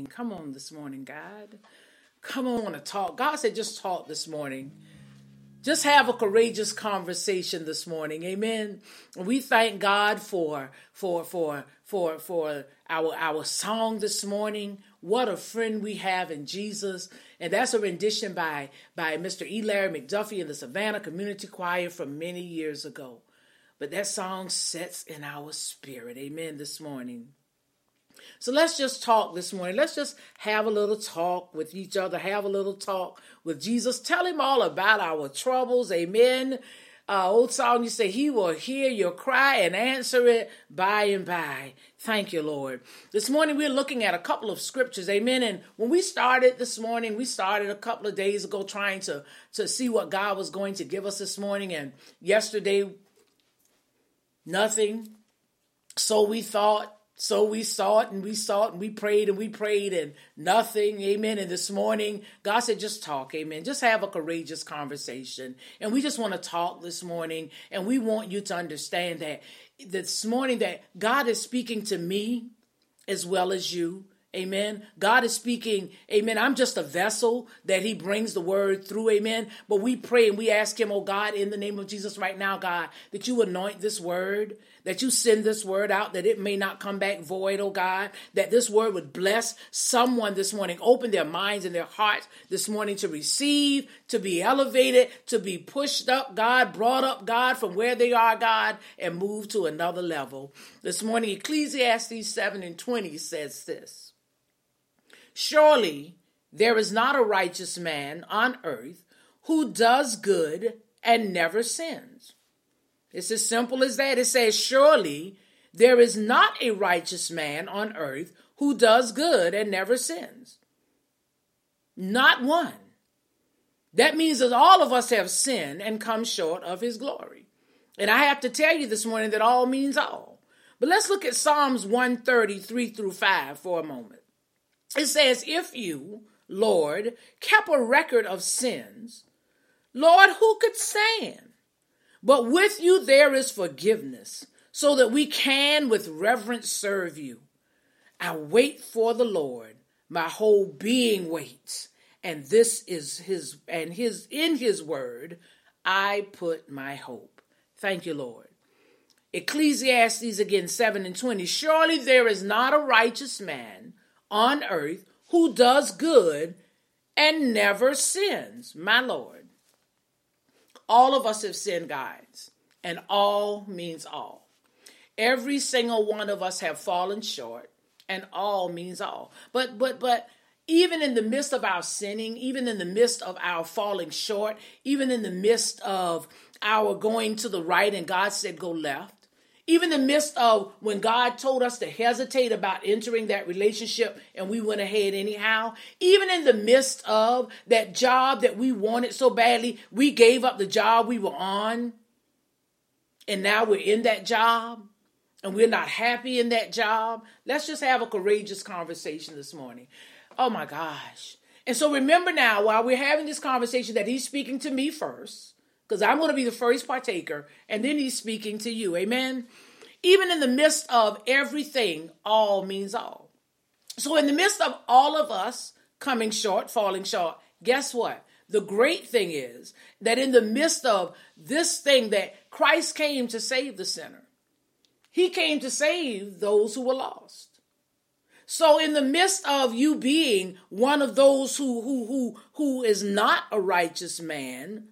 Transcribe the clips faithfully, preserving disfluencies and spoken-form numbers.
Come on this morning, God. Come on to talk. God said just talk this morning. Just have a courageous conversation this morning. Amen. We thank God for for for for for our our song this morning. What a friend we have in Jesus. And that's a rendition by by Mister E. Larry McDuffie and the Savannah Community Choir from many years ago. But that song sets in our spirit. Amen. This morning. So let's just talk this morning. Let's just have a little talk with each other. Have a little talk with Jesus. Tell him all about our troubles. Amen. Uh, old song, you say, he will hear your cry and answer it by and by. Thank you, Lord. This morning, we're looking at a couple of scriptures. Amen. And when we started this morning, we started a couple of days ago trying to, to see what God was going to give us this morning. And yesterday, nothing. So we thought. So we saw it and we saw it and we prayed and we prayed and nothing. Amen. And this morning, God said, just talk. Amen. Just have a courageous conversation. And we just want to talk this morning. And we want you to understand that this morning that God is speaking to me as well as you. Amen. God is speaking. Amen. I'm just a vessel that he brings the word through. Amen. But we pray and we ask him, oh God, in the name of Jesus right now, God, that you anoint this word, that you send this word out, that it may not come back void, oh God, that this word would bless someone this morning, open their minds and their hearts this morning to receive, to be elevated, to be pushed up, God, brought up, God, from where they are, God, and move to another level. This morning, Ecclesiastes seven and twenty says this. Surely there is not a righteous man on earth who does good and never sins. It's as simple as that. It says, surely there is not a righteous man on earth who does good and never sins. Not one. That means that all of us have sinned and come short of his glory. And I have to tell you this morning that all means all. But let's look at Psalms one thirty-three through five for a moment. It says, if you, Lord, kept a record of sins, Lord, who could stand? But with you there is forgiveness, so that we can with reverence serve you. I wait for the Lord, my whole being waits, and this is his, and his, in his word, I put my hope. Thank you, Lord. Ecclesiastes again, seven and twenty. Surely there is not a righteous man on earth who does good and never sins, my Lord. All of us have sinned, guys, and all means all. Every single one of us have fallen short, and all means all. But, but, but even in the midst of our sinning, even in the midst of our falling short, even in the midst of our going to the right and God said go left, even in the midst of when God told us to hesitate about entering that relationship and we went ahead anyhow, even in the midst of that job that we wanted so badly, we gave up the job we were on and now we're in that job and we're not happy in that job. Let's just have a courageous conversation this morning. Oh my gosh. And so remember now, while we're having this conversation, that he's speaking to me first, because I'm going to be the first partaker, and then he's speaking to you. Amen. Even in the midst of everything, all means all. So in the midst of all of us coming short, falling short, guess what? The great thing is that in the midst of this thing that Christ came to save the sinner. He came to save those who were lost. So in the midst of you being one of those who who who who is not a righteous man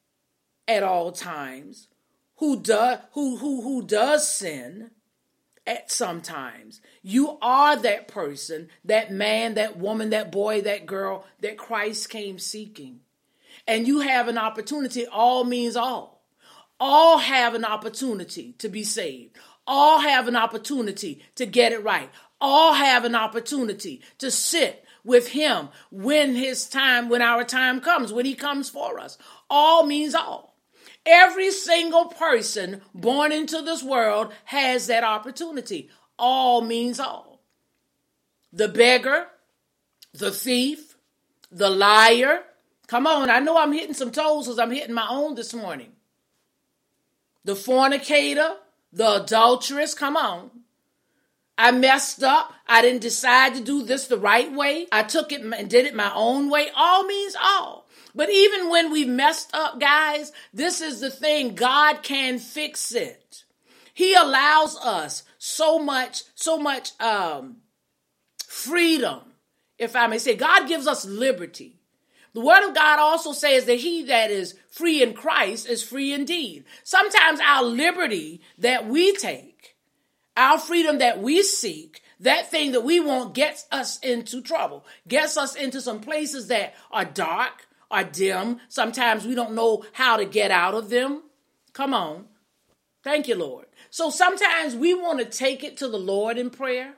at all times, who does who who who does sin at sometimes, you are that person, that man, that woman, that boy, that girl that Christ came seeking. And you have an opportunity. All means all. All have an opportunity to be saved. All have an opportunity to get it right. All have an opportunity to sit with him when his time, when our time comes, when he comes for us. All means all. Every single person born into this world has that opportunity. All means all. The beggar, the thief, the liar. Come on, I know I'm hitting some toes because I'm hitting my own this morning. The fornicator, the adulteress, come on. I messed up. I didn't decide to do this the right way. I took it and did it my own way. All means all. But even when we messed up, guys, this is the thing. God can fix it. He allows us so much, so much um, freedom, if I may say. God gives us liberty. The word of God also says that he that is free in Christ is free indeed. Sometimes our liberty that we take, our freedom that we seek, that thing that we want gets us into trouble, gets us into some places that are dark, are dim. Sometimes we don't know how to get out of them. Come on. Thank you, Lord. So sometimes we want to take it to the Lord in prayer.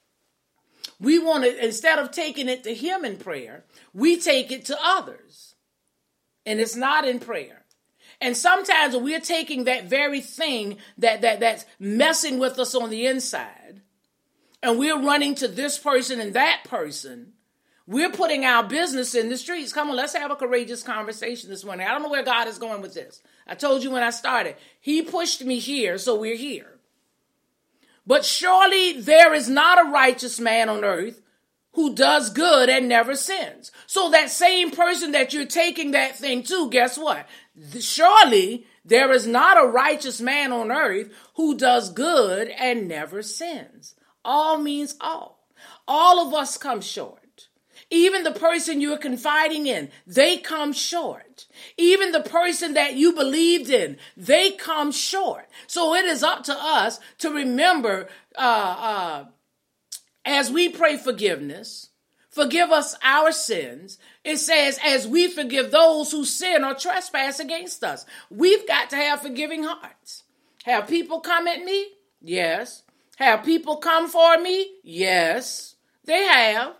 We want to, instead of taking it to him in prayer, we take it to others. And it's not in prayer. And sometimes we're taking that very thing that, that that's messing with us on the inside, and we're running to this person and that person. We're putting our business in the streets. Come on, let's have a courageous conversation this morning. I don't know where God is going with this. I told you when I started, he pushed me here, so we're here. But surely there is not a righteous man on earth who does good and never sins. So that same person that you're taking that thing to, guess what? Surely there is not a righteous man on earth who does good and never sins. All means all. All of us come short. Even the person you're confiding in, they come short. Even the person that you believed in, they come short. So it is up to us to remember, uh, uh, as we pray forgiveness, forgive us our sins. It says, as we forgive those who sin or trespass against us. We've got to have forgiving hearts. Have people come at me? Yes. Have people come for me? Yes, they have.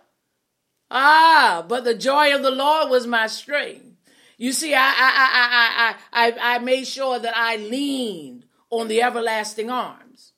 Ah, but the joy of the Lord was my strength. You see, I, I, I, I, I, I made sure that I leaned on the everlasting arms.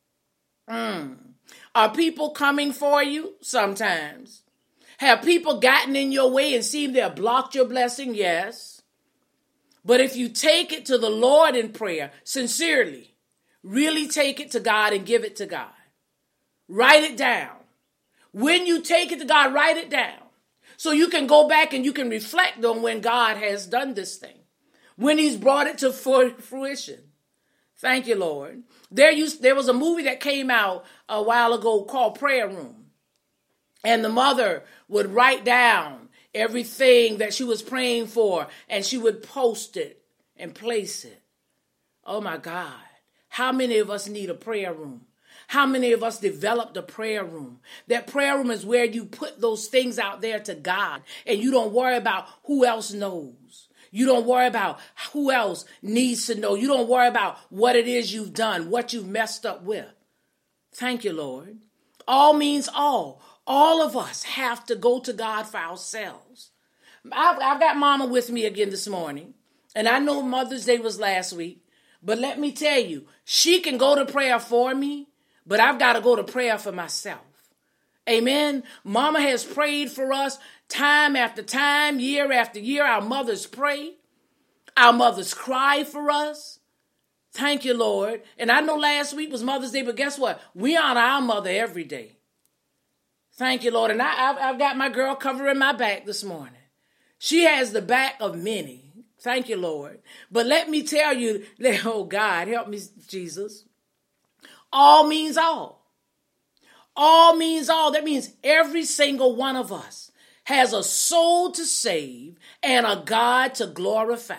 Mm. Are people coming for you? Sometimes. Have people gotten in your way and seemed to have blocked your blessing? Yes. But if you take it to the Lord in prayer, sincerely, really take it to God and give it to God. Write it down. When you take it to God, write it down. So you can go back and you can reflect on when God has done this thing. When he's brought it to fruition. Thank you, Lord. There used, there was a movie that came out a while ago called Prayer Room. And the mother would write down everything that she was praying for, and she would post it and place it. Oh my God. How many of us need a prayer room? How many of us developed a prayer room? That prayer room is where you put those things out there to God, and you don't worry about who else knows. You don't worry about who else needs to know. You don't worry about what it is you've done, what you've messed up with. Thank you, Lord. All means all. All of us have to go to God for ourselves. I've, I've got Mama with me again this morning, and I know Mother's Day was last week, but let me tell you, she can go to prayer for me, but I've got to go to prayer for myself. Amen. Mama has prayed for us time after time, year after year. Our mothers pray. Our mothers cry for us. Thank you, Lord. And I know last week was Mother's Day, but guess what? We honor our mother every day. Thank you, Lord. And I, I've, I've got my girl covering my back this morning. She has the back of many. Thank you, Lord. But let me tell you, oh God, help me, Jesus. All means all. All means all. That means every single one of us has a soul to save and a God to glorify.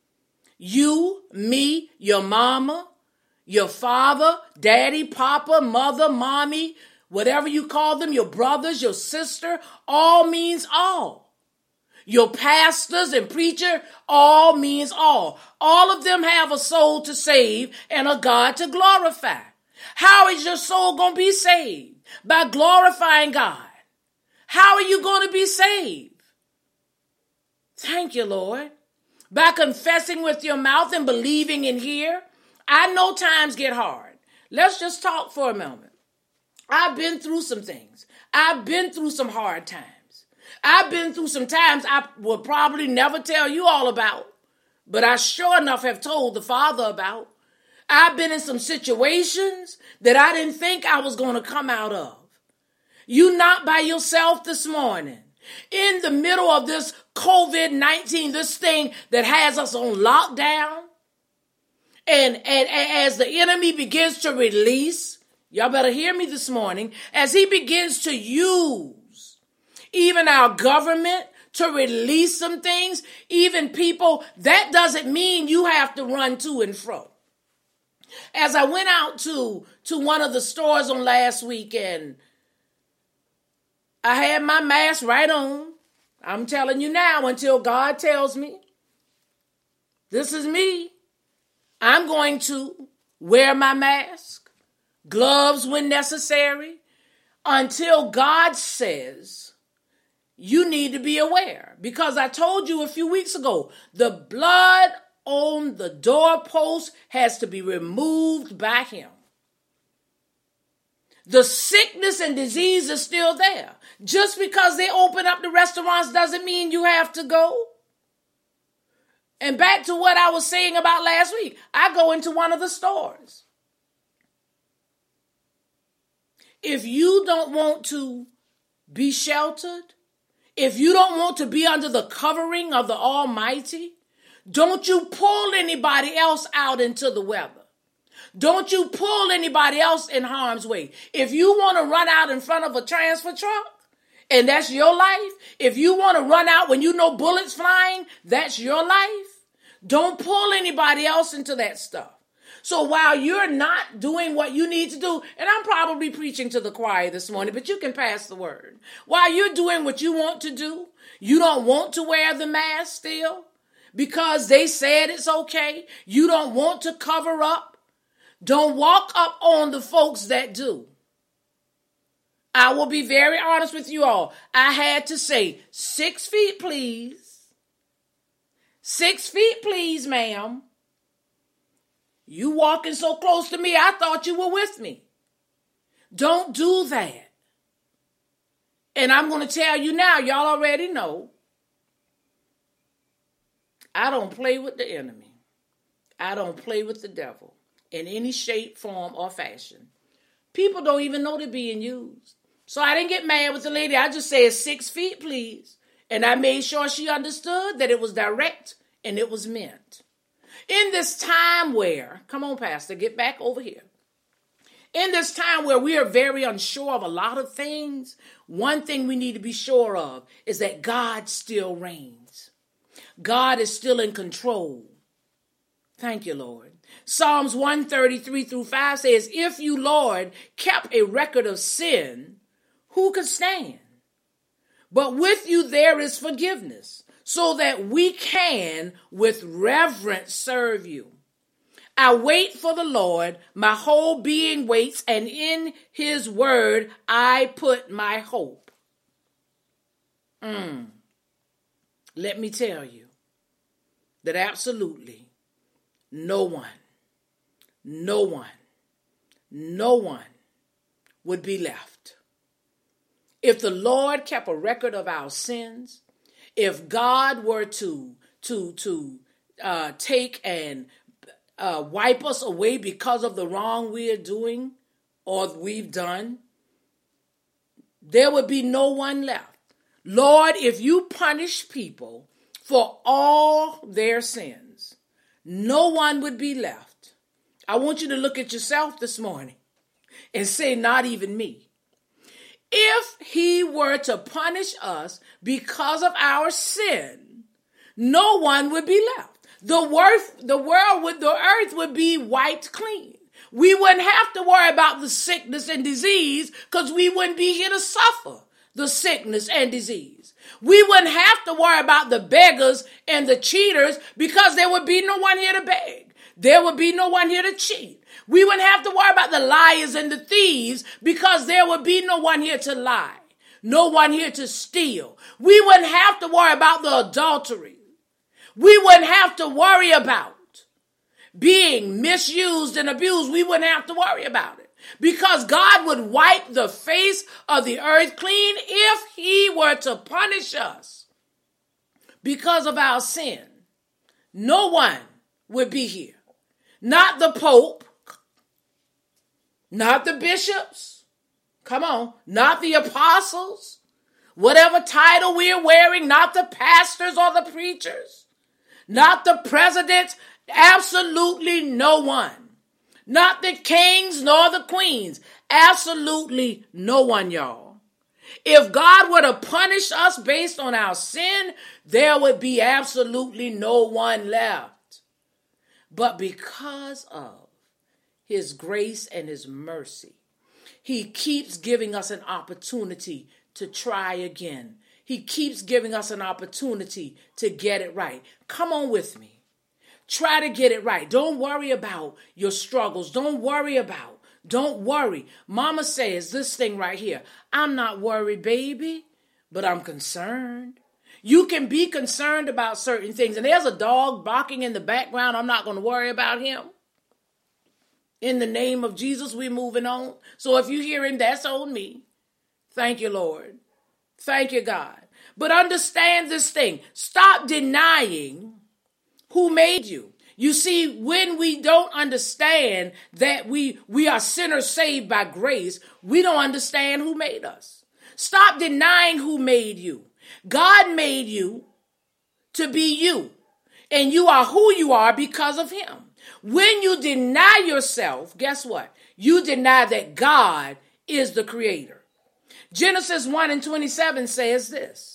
You, me, your mama, your father, daddy, papa, mother, mommy, whatever you call them, your brothers, your sister, all means all. Your pastors and preacher, all means all. All of them have a soul to save and a God to glorify. How is your soul going to be saved? By glorifying God. How are you going to be saved? Thank you, Lord. By confessing with your mouth and believing in here. I know times get hard. Let's just talk for a moment. I've been through some things. I've been through some hard times. I've been through some times I will probably never tell you all about, but I sure enough have told the Father about. I've been in some situations that I didn't think I was going to come out of. You not by yourself this morning. In the middle of this covid nineteen, this thing that has us on lockdown, and, and, and as the enemy begins to release, y'all better hear me this morning, as he begins to use even our government to release some things, even people, that doesn't mean you have to run to and fro. As I went out to, to one of the stores on last weekend, I had my mask right on. I'm telling you now, until God tells me, this is me. I'm going to wear my mask, gloves when necessary, until God says you need to be aware. Because I told you a few weeks ago, the blood on the doorpost has to be removed by him. The sickness and disease is still there. Just because they open up the restaurants doesn't mean you have to go. And back to what I was saying about last week. I go into one of the stores. If you don't want to be sheltered, if you don't want to be under the covering of the Almighty, don't you pull anybody else out into the weather. Don't you pull anybody else in harm's way. If you want to run out in front of a transfer truck, and that's your life. If you want to run out when you know bullets flying, that's your life. Don't pull anybody else into that stuff. So while you're not doing what you need to do, and I'm probably preaching to the choir this morning, but you can pass the word. While you're doing what you want to do, you don't want to wear the mask still because they said it's okay. You don't want to cover up. Don't walk up on the folks that do. I will be very honest with you all. I had to say, six feet, please. Six feet, please, ma'am. You walking so close to me, I thought you were with me. Don't do that. And I'm going to tell you now, y'all already know, I don't play with the enemy. I don't play with the devil in any shape, form, or fashion. People don't even know they're being used. So I didn't get mad with the lady. I just said six feet, please. And I made sure she understood that it was direct and it was meant. In this time where, come on, Pastor, get back over here. In this time where we are very unsure of a lot of things, one thing we need to be sure of is that God still reigns. God is still in control. Thank you, Lord. Psalms one thirty-three through five says, if you, Lord, kept a record of sin, who could stand? But with you there is forgiveness, so that we can with reverence serve you. I wait for the Lord, my whole being waits, and in his word I put my hope. Mm. Let me tell you that absolutely no one, no one, no one would be left. If the Lord kept a record of our sins, if God were to, to, to uh, take and uh, wipe us away because of the wrong we are doing or we've done, there would be no one left. Lord, if you punish people for all their sins, no one would be left. I want you to look at yourself this morning and say, not even me. If he were to punish us because of our sin, no one would be left. The worth, the world would, the earth would be wiped clean. We wouldn't have to worry about the sickness and disease because we wouldn't be here to suffer the sickness and disease. We wouldn't have to worry about the beggars and the cheaters because there would be no one here to beg. There would be no one here to cheat. We wouldn't have to worry about the liars and the thieves because there would be no one here to lie. No one here to steal. We wouldn't have to worry about the adultery. We wouldn't have to worry about being misused and abused. We wouldn't have to worry about it because God would wipe the face of the earth clean if he were to punish us because of our sin. No one would be here. not the Pope, not the bishops, come on, not the apostles, whatever title we're wearing, not the pastors or the preachers, not the presidents, absolutely no one. Not the kings nor the queens. Absolutely no one, y'all. If God were to punish us based on our sin, there would be absolutely no one left. But because of his grace and his mercy, he keeps giving us an opportunity to try again. He keeps giving us an opportunity to get it right. Come on with me. Try to get it right. Don't worry about your struggles. Don't worry about. Don't worry. Mama says this thing right here. I'm not worried, baby, but I'm concerned. You can be concerned about certain things. And there's a dog barking in the background. I'm not going to worry about him. In the name of Jesus, we're moving on. So if you're hearing, that's on me. Thank you, Lord. Thank you, God. But understand this thing. Stop denying who made you. You see, when we don't understand that we, we are sinners saved by grace, we don't understand who made us. Stop denying who made you. God made you to be you, and you are who you are because of him. When you deny yourself, guess what? You deny that God is the creator. Genesis one and twenty-seven says this.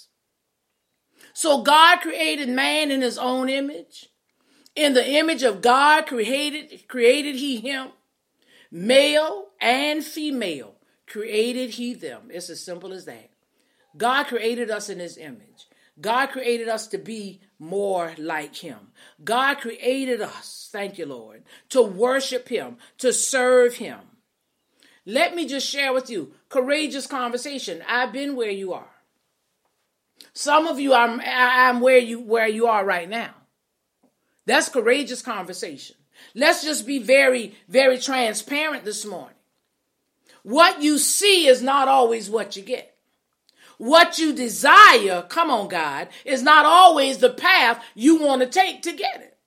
So God created man in his own image. In the image of God created, created he him. Male and female created he them. It's as simple as that. God created us in his image. God created us to be more like him. God created us, thank you, Lord, to worship him, to serve him. Let me just share with you, courageous conversation. I've been where you are. Some of you, I'm, I'm where you, where you are right now. That's courageous conversation. Let's just be very, very transparent this morning. What you see is not always what you get. What you desire, come on, God, is not always the path you want to take to get it.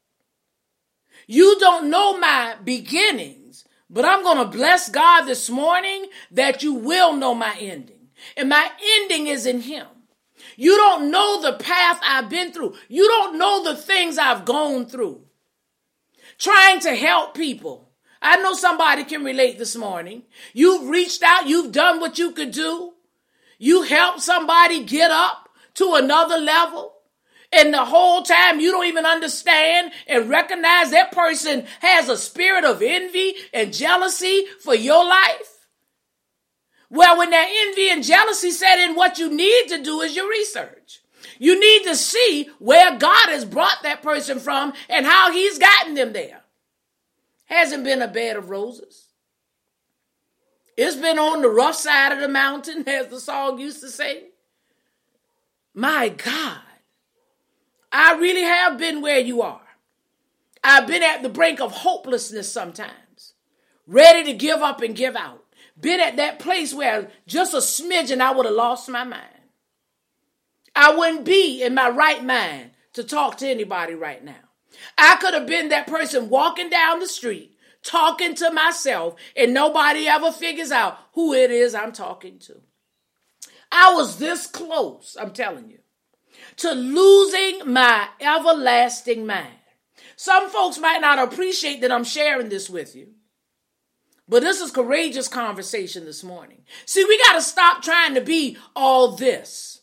You don't know my beginnings, but I'm going to bless God this morning that you will know my ending. And my ending is in him. You don't know the path I've been through. You don't know the things I've gone through. Trying to help people. I know somebody can relate this morning. You've reached out. You've done what you could do. You helped somebody get up to another level. And the whole time you don't even understand and recognize that person has a spirit of envy and jealousy for your life. Well, when that envy and jealousy set in, what you need to do is your research. You need to see where God has brought that person from and how he's gotten them there. Hasn't been a bed of roses. It's been on the rough side of the mountain, as the song used to say. My God, I really have been where you are. I've been at the brink of hopelessness sometimes, ready to give up and give out. Been at that place where just a smidgen I would have lost my mind. I wouldn't be in my right mind to talk to anybody right now. I could have been that person walking down the street, talking to myself, and nobody ever figures out who it is I'm talking to. I was this close, I'm telling you, to losing my everlasting mind. Some folks might not appreciate that I'm sharing this with you. But this is courageous conversation this morning. See, we got to stop trying to be all this.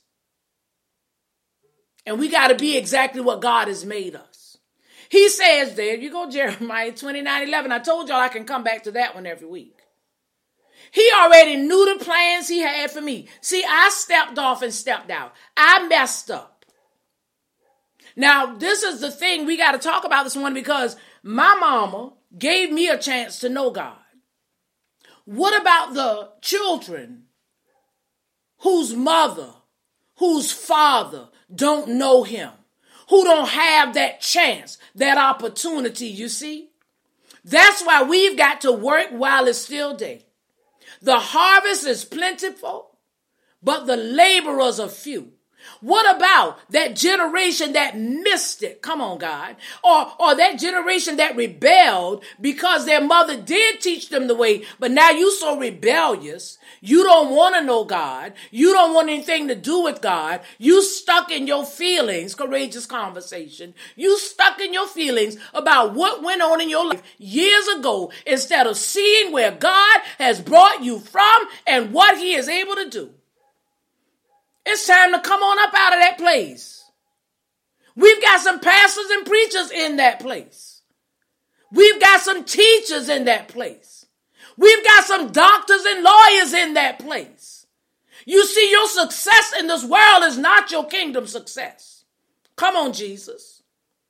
And we got to be exactly what God has made us. He says there, you go Jeremiah twenty-nine eleven. I told y'all I can come back to that one every week. He already knew the plans he had for me. See, I stepped off and stepped out. I messed up. Now, this is the thing we got to talk about this morning because my mama gave me a chance to know God. What about the children whose mother, whose father don't know him, who don't have that chance, that opportunity, you see? That's why we've got to work while it's still day. The harvest is plentiful, but the laborers are few. What about that generation that missed it? Come on, God. Or, or that generation that rebelled because their mother did teach them the way, but now you so rebellious. You don't want to know God. You don't want anything to do with God. You stuck in your feelings, courageous conversation. You stuck in your feelings about what went on in your life years ago instead of seeing where God has brought you from and what he is able to do. It's time to come on up out of that place. We've got some pastors and preachers in that place. We've got some teachers in that place. We've got some doctors and lawyers in that place. You see, your success in this world is not your kingdom success. Come on, Jesus.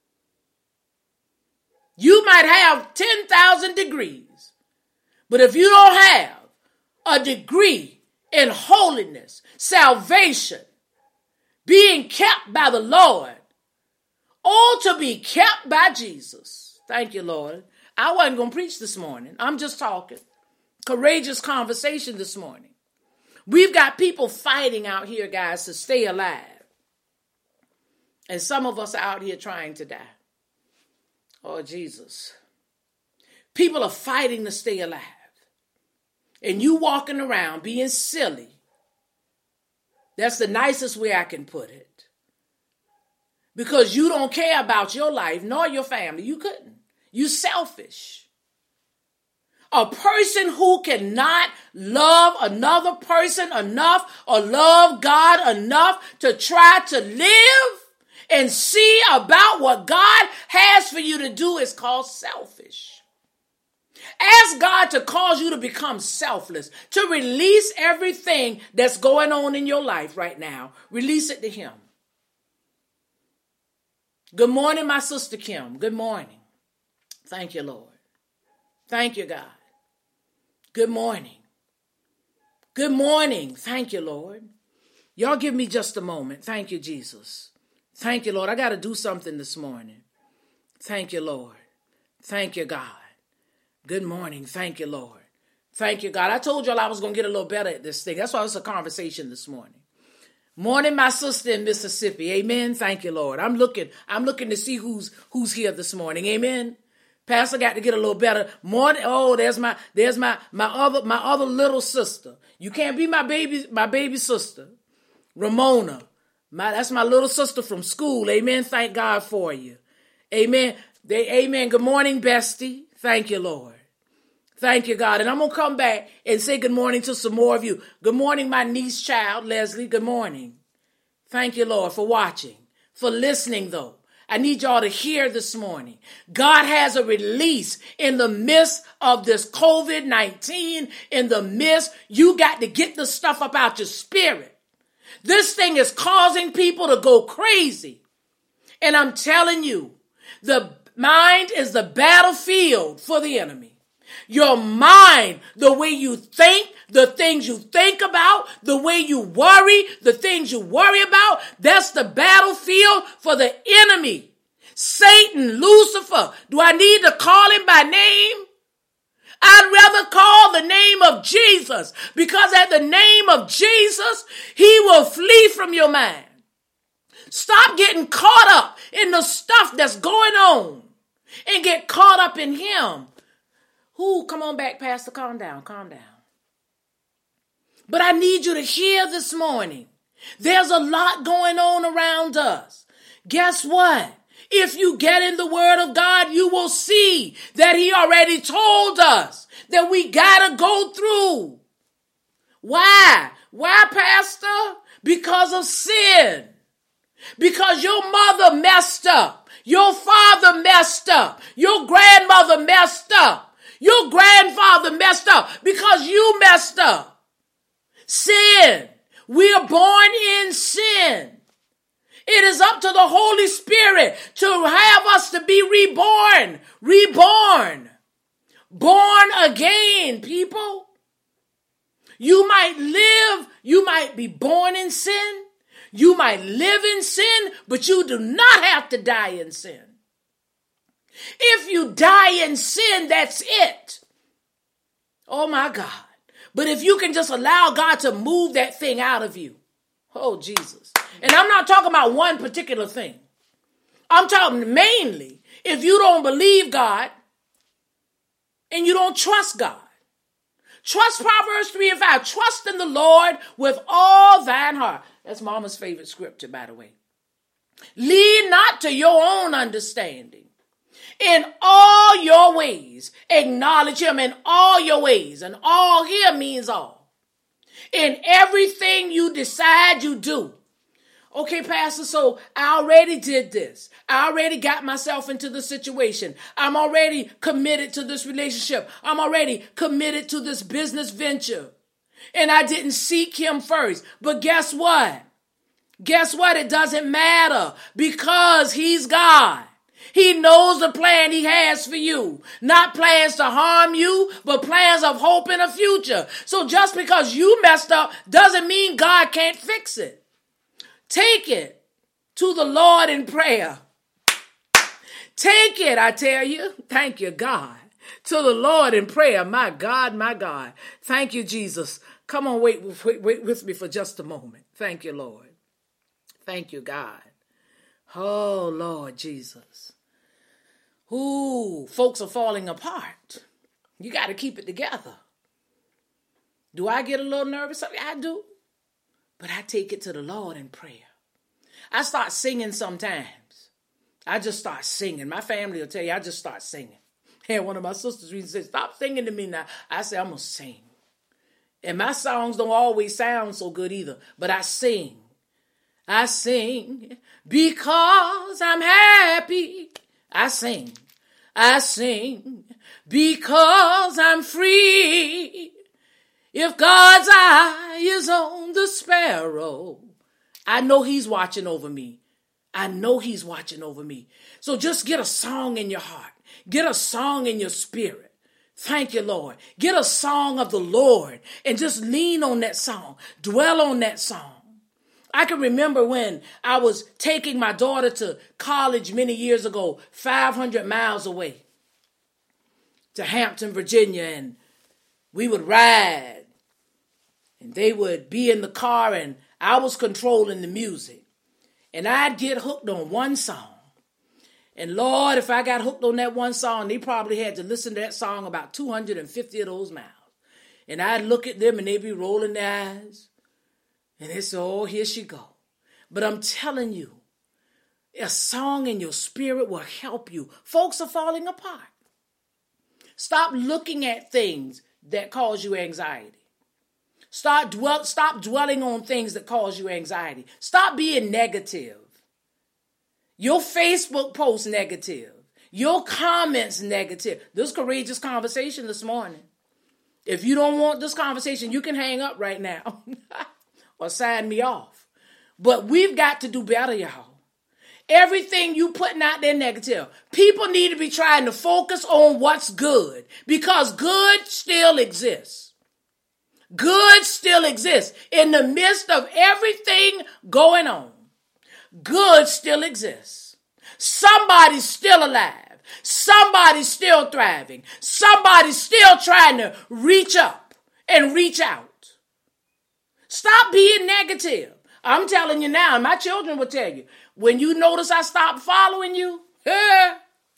You might have ten thousand degrees, but if you don't have a degree in holiness, salvation, being kept by the Lord, all to be kept by Jesus. Thank you, Lord. I wasn't going to preach this morning. I'm just talking. Courageous conversation this morning. We've got people fighting out here, guys, to stay alive. And some of us are out here trying to die. Oh, Jesus. People are fighting to stay alive. And you walking around being silly. That's the nicest way I can put it. Because you don't care about your life nor your family. You couldn't. You selfish. A person who cannot love another person enough or love God enough to try to live and see about what God has for you to do is called selfish. Ask God to cause you to become selfless, to release everything that's going on in your life right now. Release it to him. Good morning, my sister Kim. Good morning. Thank you, Lord. Thank you, God. Good morning. Good morning. Thank you, Lord. Y'all give me just a moment. Thank you, Jesus. Thank you, Lord. I got to do something this morning. Thank you, Lord. Thank you, God. Good morning. Thank you, Lord. Thank you, God. I told y'all I was going to get a little better at this thing. That's why it's a conversation this morning. Morning, my sister in Mississippi. Amen. Thank you, Lord. I'm looking, I'm looking to see who's, who's here this morning. Amen. Pastor got to get a little better. Morning. Oh, there's my, there's my, my other, my other little sister. You can't be my baby, my baby sister. Ramona. My, that's my little sister from school. Amen. Thank God for you. Amen. They, amen. Good morning, bestie. Thank you, Lord. Thank you, God. And I'm going to come back and say good morning to some more of you. Good morning, my niece child, Leslie. Good morning. Thank you, Lord, for watching, for listening, though. I need y'all to hear this morning. God has a release in the midst of this covid nineteen, in the midst. You got to get the stuff up out your spirit. This thing is causing people to go crazy. And I'm telling you, the mind is the battlefield for the enemy. Your mind, the way you think, the things you think about, the way you worry, the things you worry about, that's the battlefield for the enemy. Satan, Lucifer, do I need to call him by name? I'd rather call the name of Jesus, because at the name of Jesus, he will flee from your mind. Stop getting caught up in the stuff that's going on and get caught up in him. Who, come on back, Pastor, calm down, calm down. But I need you to hear this morning. There's a lot going on around us. Guess what? If you get in the word of God, you will see that he already told us that we got to go through. Why? Why, Pastor? Because of sin. Because your mother messed up. Your father messed up. Your grandmother messed up. Your grandfather messed up because you messed up. Sin. We are born in sin. It is up to the Holy Spirit to have us to be reborn. Reborn. Born again, people. You might live, you might be born in sin. You might live in sin, but you do not have to die in sin. If you die in sin, that's it. Oh my God. But if you can just allow God to move that thing out of you. Oh, Jesus. And I'm not talking about one particular thing. I'm talking mainly if you don't believe God and you don't trust God. Trust Proverbs three and five. Trust in the Lord with all thine heart. That's Mama's favorite scripture, by the way. Lean not to your own understanding. In all your ways, acknowledge him in all your ways. And all here means all. In everything you decide you do. Okay, Pastor, so I already did this. I already got myself into the situation. I'm already committed to this relationship. I'm already committed to this business venture. And I didn't seek him first. But guess what? Guess what? It doesn't matter because he's God. He knows the plan he has for you. Not plans to harm you, but plans of hope in a future. So just because you messed up doesn't mean God can't fix it. Take it to the Lord in prayer. Take it, I tell you. Thank you, God. To the Lord in prayer. My God, my God. Thank you, Jesus. Come on, wait, wait, wait with me for just a moment. Thank you, Lord. Thank you, God. Oh, Lord Jesus. Ooh, folks are falling apart. You got to keep it together. Do I get a little nervous? I do. But I take it to the Lord in prayer. I start singing sometimes. I just start singing. My family will tell you, I just start singing. And one of my sisters recently said, stop singing to me now. I say, I'm going to sing. And my songs don't always sound so good either, but I sing. I sing because I'm happy. I sing. I sing because I'm free. If God's eye is on the sparrow, I know he's watching over me. I know he's watching over me. So just get a song in your heart. Get a song in your spirit. Thank you, Lord. Get a song of the Lord and just lean on that song. Dwell on that song. I can remember when I was taking my daughter to college many years ago, five hundred miles away to Hampton, Virginia, and we would ride. And they would be in the car and I was controlling the music. And I'd get hooked on one song. And Lord, if I got hooked on that one song, they probably had to listen to that song about two hundred fifty of those miles. And I'd look at them and they'd be rolling their eyes. And they say, oh, here she go. But I'm telling you, a song in your spirit will help you. Folks are falling apart. Stop looking at things that cause you anxiety. Start dwell, stop dwelling on things that cause you anxiety. Stop being negative. Your Facebook post negative. Your comments negative. This courageous conversation this morning. If you don't want this conversation, you can hang up right now or sign me off. But we've got to do better, y'all. Everything you putting out there negative. People need to be trying to focus on what's good because good still exists. Good still exists. In the midst of everything going on, good still exists. Somebody's still alive. Somebody's still thriving. Somebody's still trying to reach up and reach out. Stop being negative. I'm telling you now, and my children will tell you, when you notice I stopped following you, eh,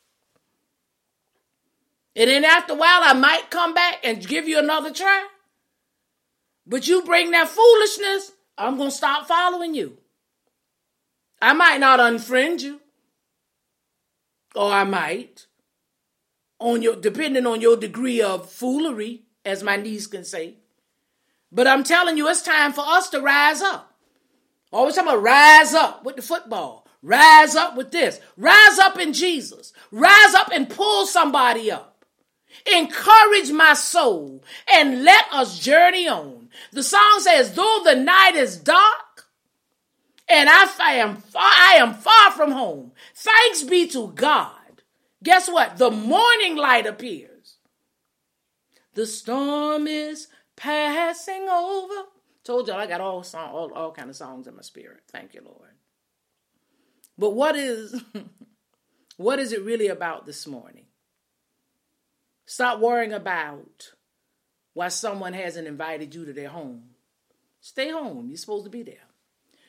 and then after a while I might come back and give you another try. But you bring that foolishness, I'm going to stop following you. I might not unfriend you. Or I might. On your, depending on your degree of foolery, as my niece can say. But I'm telling you, it's time for us to rise up. Always talking about rise up with the football. Rise up with this. Rise up in Jesus. Rise up and pull somebody up. Encourage my soul and let us journey on. The song says, though the night is dark and I am far, I am far from home, thanks be to God. Guess what? The morning light appears. The storm is passing over. Told y'all I got all song, all, all kind of songs in my spirit. Thank you, Lord. But what is, what is it really about this morning? Stop worrying about why someone hasn't invited you to their home. Stay home. You're supposed to be there.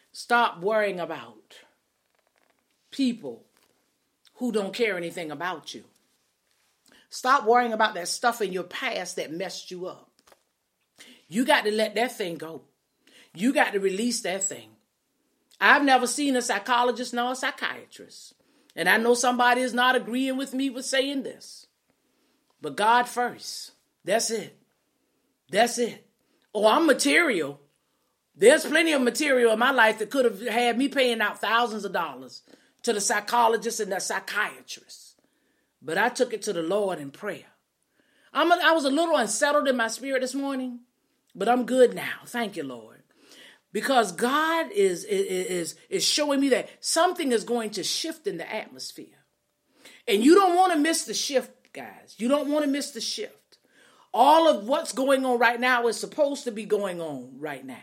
Stop worrying about people who don't care anything about you. Stop worrying about that stuff in your past that messed you up. You got to let that thing go. You got to release that thing. I've never seen a psychologist nor a psychiatrist. And I know somebody is not agreeing with me with saying this. But God first. That's it. That's it. Oh, I'm material. There's plenty of material in my life that could have had me paying out thousands of dollars to the psychologist and the psychiatrist. But I took it to the Lord in prayer. I'm a, I was a little unsettled in my spirit this morning, but I'm good now. Thank you, Lord. Because God is, is, is showing me that something is going to shift in the atmosphere. And you don't want to miss the shift, guys. You don't want to miss the shift. All of what's going on right now is supposed to be going on right now.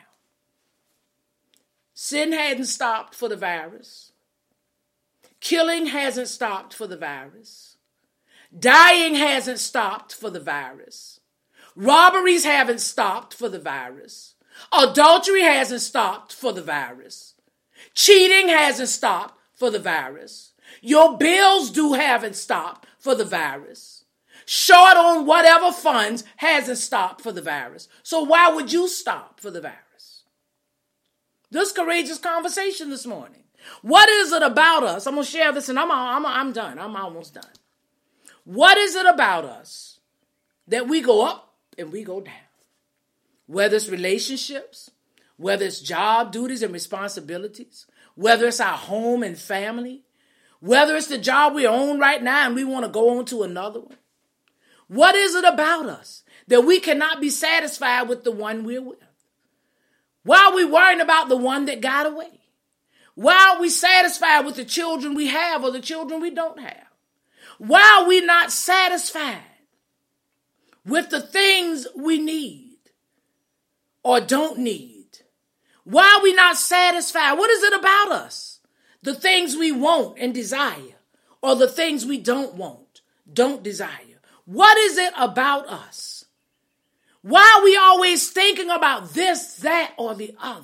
Sin hadn't stopped for the virus. Killing hasn't stopped for the virus. Dying hasn't stopped for the virus. Robberies haven't stopped for the virus. Adultery hasn't stopped for the virus. Cheating hasn't stopped for the virus. Your bills due haven't stopped for the virus. Short on whatever funds hasn't stopped for the virus. So why would you stop for the virus? This courageous conversation this morning. What is it about us? I'm going to share this and I'm, I'm, I'm done. I'm almost done. What is it about us that we go up and we go down? Whether it's relationships, whether it's job duties and responsibilities, whether it's our home and family, whether it's the job we own right now and we want to go on to another one. What is it about us that we cannot be satisfied with the one we're with? Why are we worrying about the one that got away? Why are we satisfied with the children we have or the children we don't have? Why are we not satisfied with the things we need or don't need? Why are we not satisfied? What is it about us? The things we want and desire or the things we don't want, don't desire. What is it about us? Why are we always thinking about this, that, or the other?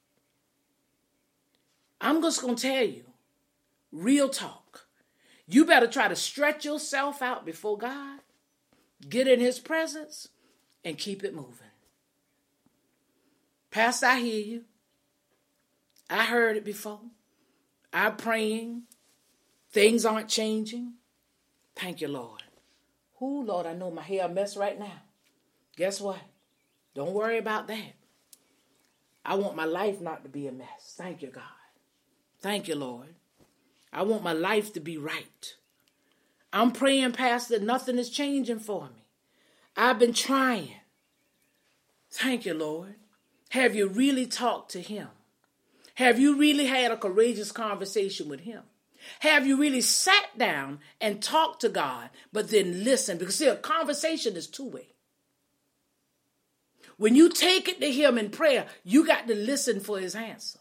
I'm just going to tell you, real talk. You better try to stretch yourself out before God, get in his presence, and keep it moving. Pastor, I hear you. I heard it before. I'm praying. Things aren't changing. Thank you, Lord. Ooh, Lord, I know my hair a mess right now. Guess what? Don't worry about that. I want my life not to be a mess. Thank you, God. Thank you, Lord. I want my life to be right. I'm praying, Pastor, nothing is changing for me. I've been trying. Thank you, Lord. Have you really talked to him? Have you really had a courageous conversation with him? Have you really sat down and talked to God, but then listened? Because see, a conversation is two-way. When you take it to him in prayer, you got to listen for his answer.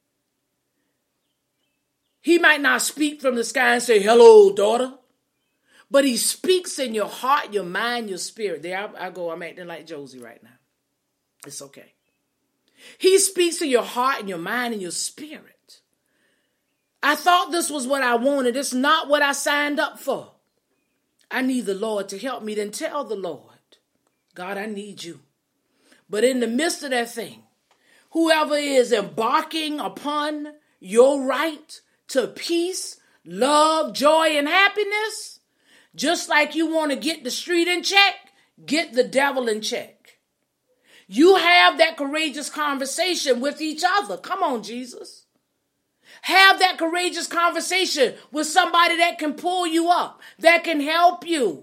He might not speak from the sky and say, hello, daughter. But he speaks in your heart, your mind, your spirit. There I, I go, I'm acting like Josie right now. It's okay. He speaks in your heart and your mind and your spirit. I thought this was what I wanted. It's not what I signed up for. I need the Lord to help me. Then tell the Lord, God, I need you. But in the midst of that thing, whoever is embarking upon your right to peace, love, joy, and happiness, just like you want to get the street in check, get the devil in check. You have that courageous conversation with each other. Come on, Jesus. Have that courageous conversation with somebody that can pull you up, that can help you.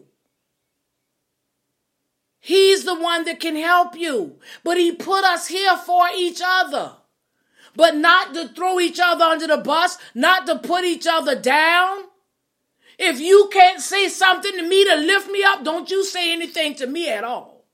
He's the one that can help you. But he put us here for each other. But not to throw each other under the bus, not to put each other down. If you can't say something to me to lift me up, don't you say anything to me at all.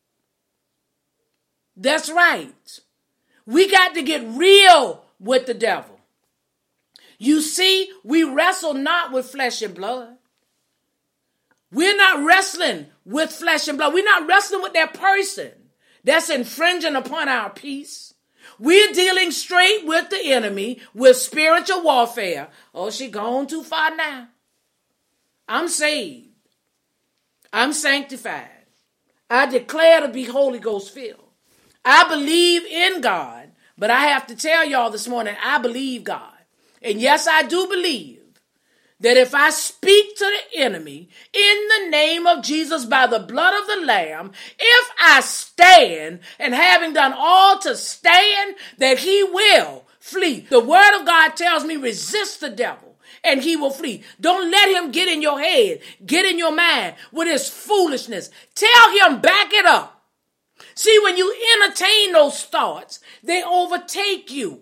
That's right. We got to get real with the devil. You see, we wrestle not with flesh and blood. We're not wrestling with flesh and blood. We're not wrestling with that person that's infringing upon our peace. We're dealing straight with the enemy with spiritual warfare. Oh, she gone too far now. I'm saved. I'm sanctified. I declare to be Holy Ghost filled. I believe in God, but I have to tell y'all this morning, I believe God. And yes, I do believe that if I speak to the enemy in the name of Jesus by the blood of the Lamb, if I stand and having done all to stand, that he will flee. The word of God tells me resist the devil and he will flee. Don't let him get in your head, get in your mind with his foolishness. Tell him back it up. See, when you entertain those thoughts, they overtake you.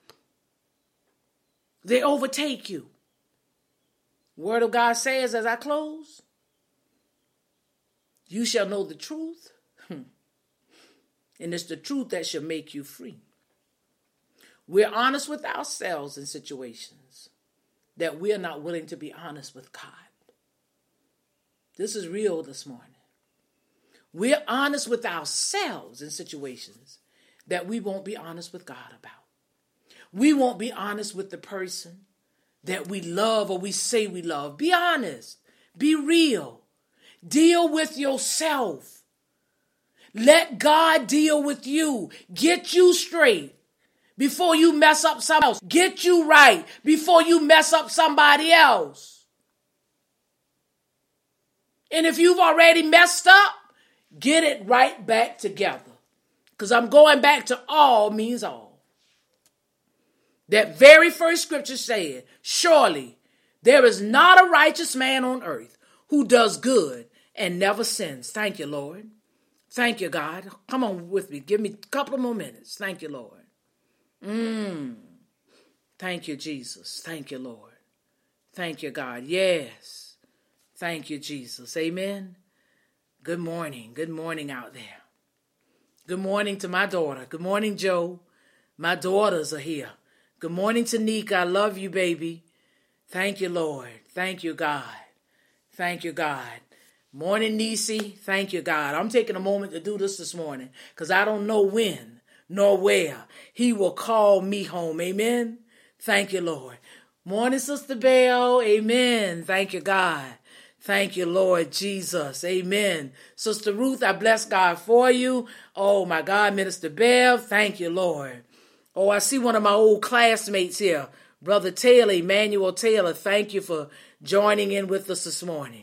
They overtake you. Word of God says, as I close, you shall know the truth, and it's the truth that shall make you free. We're honest with ourselves in situations that we are not willing to be honest with God. This is real this morning. We're honest with ourselves in situations that we won't be honest with God about. We won't be honest with the person that we love or we say we love. Be honest. Be real. Deal with yourself. Let God deal with you. Get you straight before you mess up somebody else. Get you right before you mess up somebody else. And if you've already messed up, get it right back together. Because I'm going back to all means all. That very first scripture said, surely there is not a righteous man on earth who does good and never sins. Thank you, Lord. Thank you, God. Come on with me. Give me a couple of more minutes. Thank you, Lord. Mm. Thank you, Jesus. Thank you, Lord. Thank you, God. Yes. Thank you, Jesus. Amen. Good morning. Good morning out there. Good morning to my daughter. Good morning, Joe. My daughters are here. Good morning, Tanika. I love you, baby. Thank you, Lord. Thank you, God. Thank you, God. Morning, Nisi. Thank you, God. I'm taking a moment to do this this morning because I don't know when nor where he will call me home. Amen. Thank you, Lord. Morning, Sister Belle. Amen. Thank you, God. Thank you, Lord Jesus. Amen. Sister Ruth, I bless God for you. Oh, my God, Minister Bev. Thank you, Lord. Oh, I see one of my old classmates here, Brother Taylor, Emmanuel Taylor. Thank you for joining in with us this morning.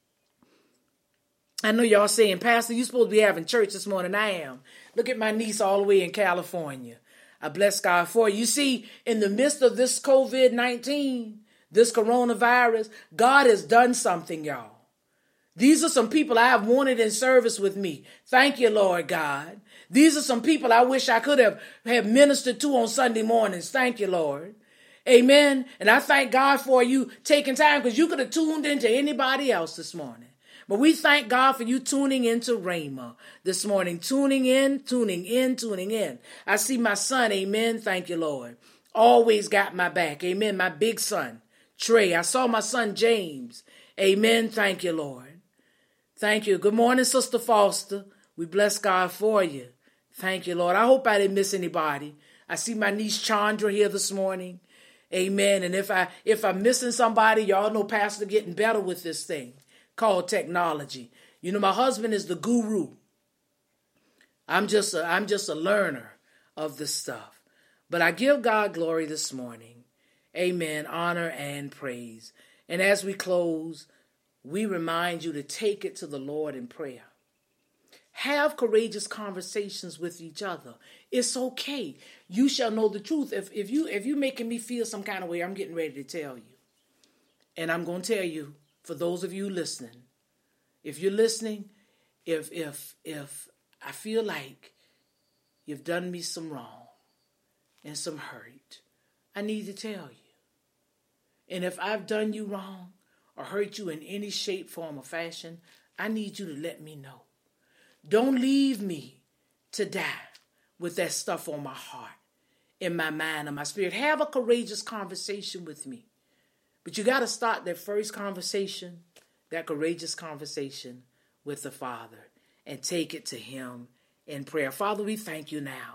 I know y'all saying, Pastor, you supposed to be having church this morning. I am. Look at my niece all the way in California. I bless God for you. You see, in the midst of this covid nineteen, this coronavirus, God has done something, y'all. These are some people I have wanted in service with me. Thank you, Lord God. These are some people I wish I could have, have ministered to on Sunday mornings. Thank you, Lord. Amen. And I thank God for you taking time because you could have tuned into anybody else this morning. But we thank God for you tuning into Rhema this morning. Tuning in, tuning in, tuning in. I see my son. Amen. Thank you, Lord. Always got my back. Amen. My big son, Trey. I saw my son, James. Amen. Thank you, Lord. Thank you. Good morning, Sister Foster. We bless God for you. Thank you, Lord. I hope I didn't miss anybody. I see my niece Chandra here this morning. Amen. And if I if I'm missing somebody, y'all know Pastor getting better with this thing called technology. You know, my husband is the guru. I'm just a, I'm just a learner of this stuff. But I give God glory this morning. Amen. Honor and praise. And as we close, we remind you to take it to the Lord in prayer. Have courageous conversations with each other. It's okay. You shall know the truth. If if you if you're making me feel some kind of way, I'm getting ready to tell you. And I'm going to tell you, for those of you listening, if you're listening, if if if I feel like you've done me some wrong and some hurt, I need to tell you. And if I've done you wrong or hurt you in any shape, form, or fashion, I need you to let me know. Don't leave me to die with that stuff on my heart, in my mind, and my spirit. Have a courageous conversation with me. But you got to start that first conversation, that courageous conversation with the Father, and take it to him in prayer. Father, we thank you now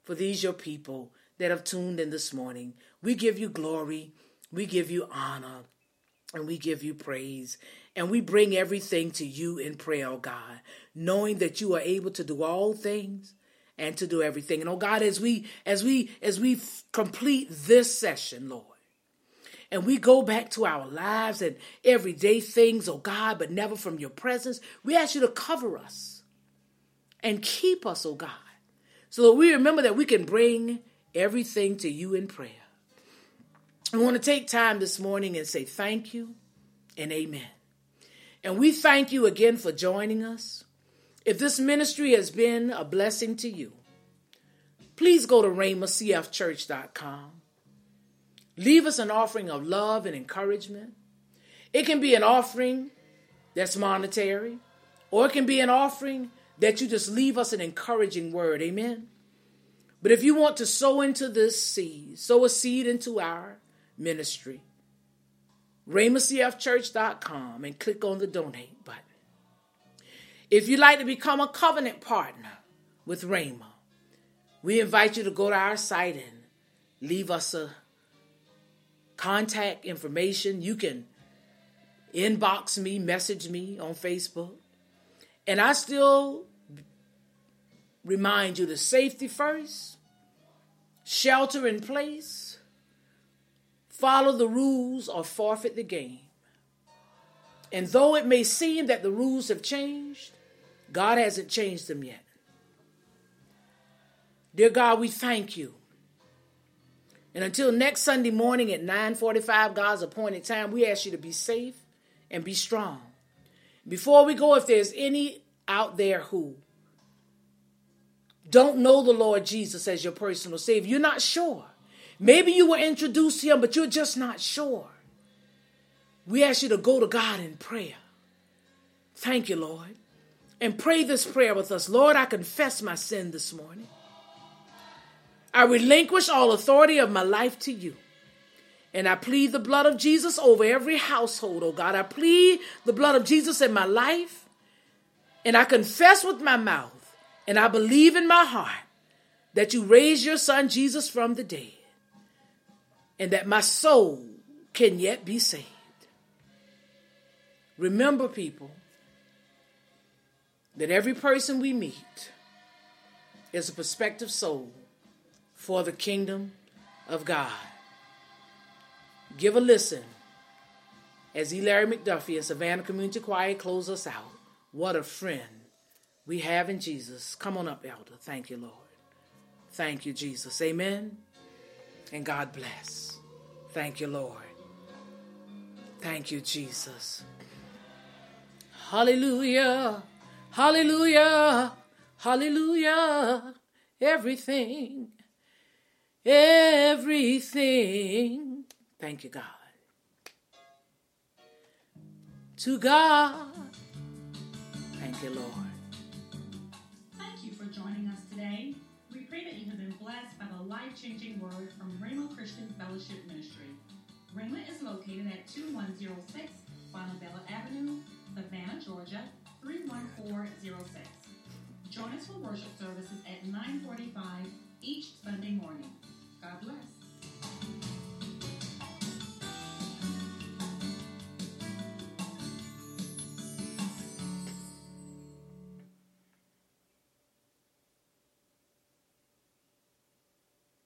for these your people that have tuned in this morning. We give you glory, we give you honor, and we give you praise. And we bring everything to you in prayer, oh God, knowing that you are able to do all things and to do everything. And oh God, as we as we as we complete this session, Lord, and we go back to our lives and everyday things, oh God, but never from your presence, we ask you to cover us and keep us, oh God, so that we remember that we can bring everything to you in prayer. I want to take time this morning and say thank you and amen. And we thank you again for joining us. If this ministry has been a blessing to you, please go to rhema c f church dot com. Leave us an offering of love and encouragement. It can be an offering that's monetary, or it can be an offering that you just leave us an encouraging word. Amen. But if you want to sow into this seed, sow a seed into our ministry, rhema c f church dot com, and click on the donate button. If you'd like to become a covenant partner with Rhema, we invite you to go to our site and leave us a contact information. You can inbox me, message me on Facebook. And I still remind you to safety first, shelter in place, follow the rules or forfeit the game. And though it may seem that the rules have changed, God hasn't changed them yet. Dear God, we thank you. And until next Sunday morning at nine forty-five, God's appointed time, we ask you to be safe and be strong. Before we go, if there's any out there who don't know the Lord Jesus as your personal Savior, you're not sure. Maybe you were introduced to him, but you're just not sure. We ask you to go to God in prayer. Thank you, Lord. And pray this prayer with us. Lord, I confess my sin this morning. I relinquish all authority of my life to you. And I plead the blood of Jesus over every household, oh God. I plead the blood of Jesus in my life. And I confess with my mouth, and I believe in my heart that you raised your son Jesus from the dead, and that my soul can yet be saved. Remember, people, that every person we meet is a prospective soul for the kingdom of God. Give a listen as E. Larry McDuffie and Savannah Community Choir close us out. What a friend we have in Jesus. Come on up, Elder. Thank you, Lord. Thank you, Jesus. Amen. And God bless. Thank you, Lord. Thank you, Jesus. Hallelujah. Hallelujah. Hallelujah. Everything. Everything. Thank you, God. To God. Thank you, Lord. Thank you for joining us today. We pray that you have been blessed by the life-changing word from Rhema Christian Fellowship Ministry. Rhema is located at two one zero six Bonavella Avenue, Savannah, Georgia, three one four zero six. Join us for worship services at nine forty-five each Sunday morning. God bless.